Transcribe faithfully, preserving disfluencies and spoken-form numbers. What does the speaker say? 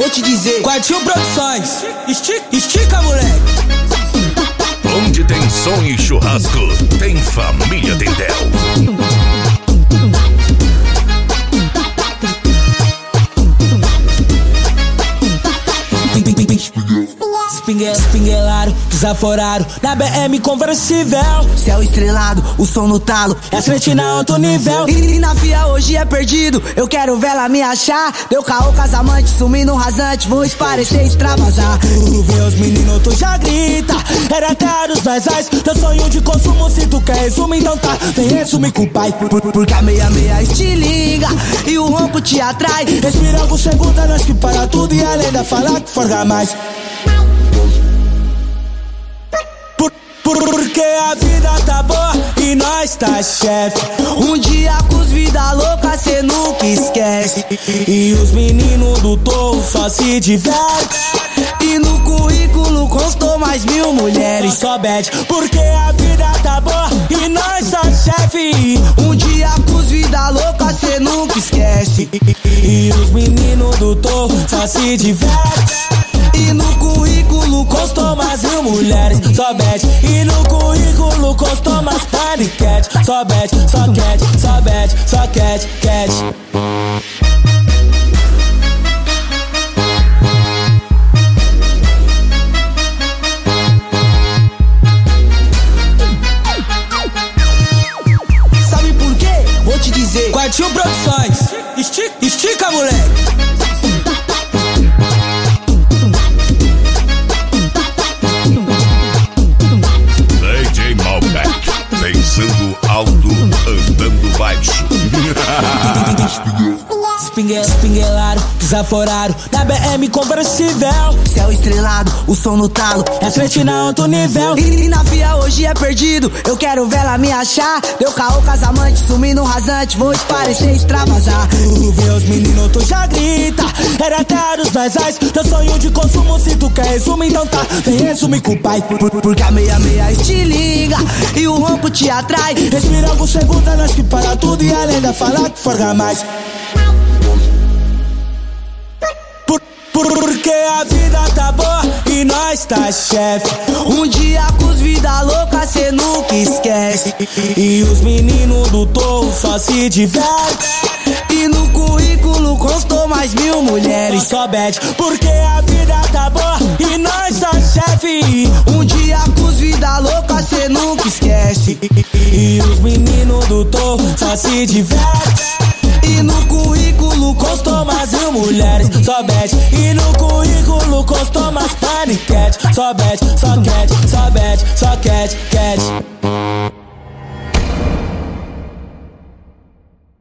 vou te dizer. Guardião Produções, estica, estica, moleque. Onde tem som e churrasco, tem família Tendel. Espinguel, espinguelaram, desaforaram na B M conversível. Céu estrelado, o som no talo, é frente na alto nível. E, e na fia hoje é perdido, eu quero vela me achar. Deu caô casamante, sumi no rasante, vou esparecer, extravasar. Tu vê os meninos, tu já grita. Era até dos nasais, teu sonho de consumo. Se tu quer resumo, então tá, vem resumir com o pai. Por, por, porque a meia meia estilinga e o ronco te atrai. Respira alguns segundos, nós que para tudo. E além da falar que forga mais. Porque a vida tá boa e nós tá chefe. Um dia com os vida louca cê nunca esquece. E os meninos do touro só se divertem. E no currículo constou mais mil mulheres. Só bad, porque a vida tá boa e nós tá chefe. Um dia com os vida louca cê nunca esquece. E os meninos do touro só se divertem. E no currículo constou mais mil mulheres, só bad. E no currículo constou mais paniquete. Só bad, só cat, só bad, só cat, cat. Sabe por quê? Vou te dizer. Guardião Produções, estica, estica, moleque. Pensando alto, andando baixo. Espinguel, espinguelaram, desaforaram na B M conversível. Céu estrelado, o som no talo, é frente na alto nível. E, e na fia hoje é perdido, eu quero vela me achar. Deu caô casamante, sumi no rasante, vou esparecer, extravasar. Tu vê os meninos, tu já grita. Era até dos nasais, teu sonho de consumo. Se tu quer resumo, então tá, vem resumir com o pai. Por, por, porque a meia meia estilinga e o ronco te atrai. Respira alguns segundos, nós que para tudo. E além da falar que forga mais. Porque a vida tá boa e nós tá chefe. Um dia com os vida louca cê nunca esquece. E os meninos do touro só se divertem. E no currículo constou mais mil mulheres. Só bad, porque a vida tá boa e nós tá chefe. Um dia com os vida louca cê nunca esquece. E os meninos do touro só se divertem. E no currículo constou mais mil mulheres, só bad. E no currículo constou mais paniquete. Só bad, só cat, só bad, só cat, cat.